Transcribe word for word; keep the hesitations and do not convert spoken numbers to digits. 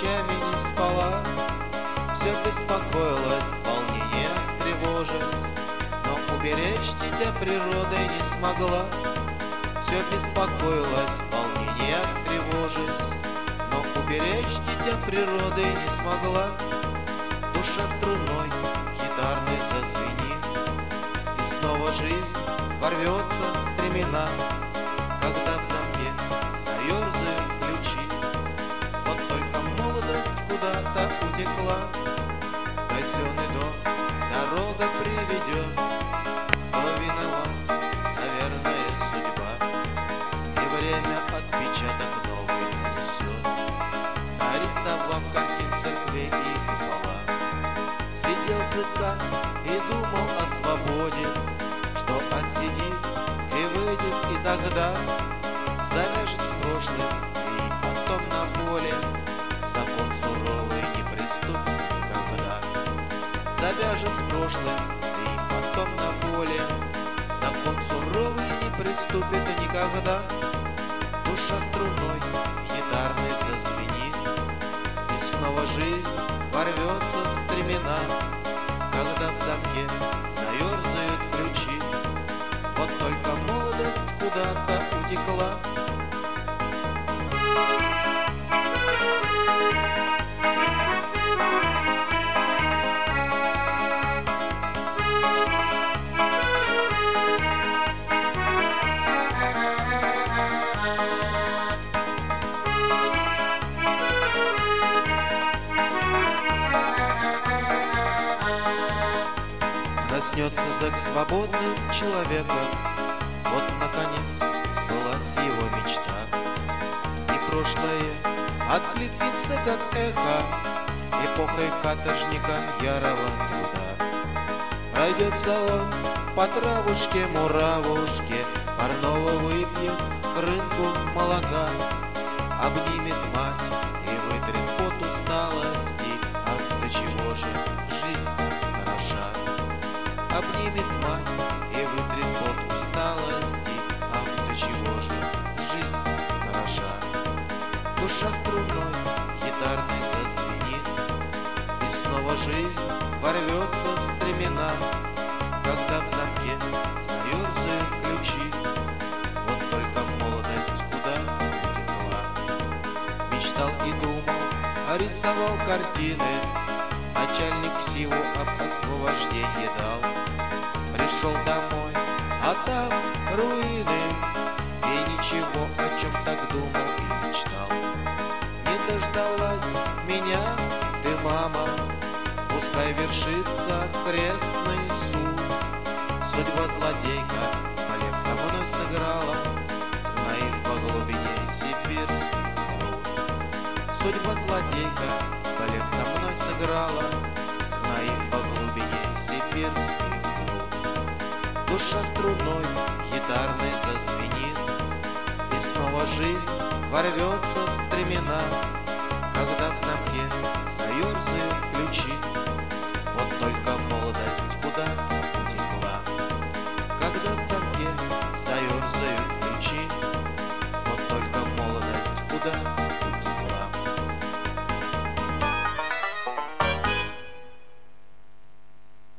ночами не спала, все беспокоилась, волнение тревожась, но уберечь дитя природы не смогла. Все беспокоилась, волнение тревожась, но уберечь дитя природы не смогла. Душа струной гитарной зазвенит, и снова жизнь ворвется стремена, когда в замке заерзают ключи. Вот только молодость куда-то утекла, казенный дом дорога приведет. Кто виноват? Наверное, судьба, и время отпечаток новый нанесет, нарисовав картин церквей и купола. Сидел цыган и думал о свободе, что отсидит и выйдет, и тогда завяжет с прошлым, и потом на воле закон суровый не приступит никогда. Завяжет с прошлым, и потом на воле закон суровый не приступит никогда. Душа струной гитарной зазвенит, и снова жизнь ворвется в стремена, когда в замке заерзают ключи. Вот только молодость куда-то утекла. Проснется зэк свободным человеком, вот, наконец, сбылась его мечта. И прошлое откликнется, как эхо, эпохой каторжника ярого труда. Пройдется он по травушке-муравушке, парного выпьет рынку молока, обнимет мать и вытрет пот усталости. Ах, до чего же жизнь хороша! Обнимет мать и вытрет пот усталости. Ах, до чего же жизнь хороша! Душа струной гитарной зазвенит, и снова жизнь ворвется в стремена, когда в замке заерзают ключи. Вот только молодость куда утекла. Мечтал и думал, а рисовал картины, начальник силу об освобождении дал. Пришел домой, а там руины, и ничего, о чем так думал и мечтал. Не дождалась меня ты, мама, пускай вершится крестный суд. Судьба злодейка, болев со мной сыграла, сгноив по глубине сибирский пруд. Судьба злодейка, болев со мной сыграла, сгноив по глубине сибирский пруд. Душа струной гитарной зазвенит, и снова жизнь ворвется в стремена, когда в замке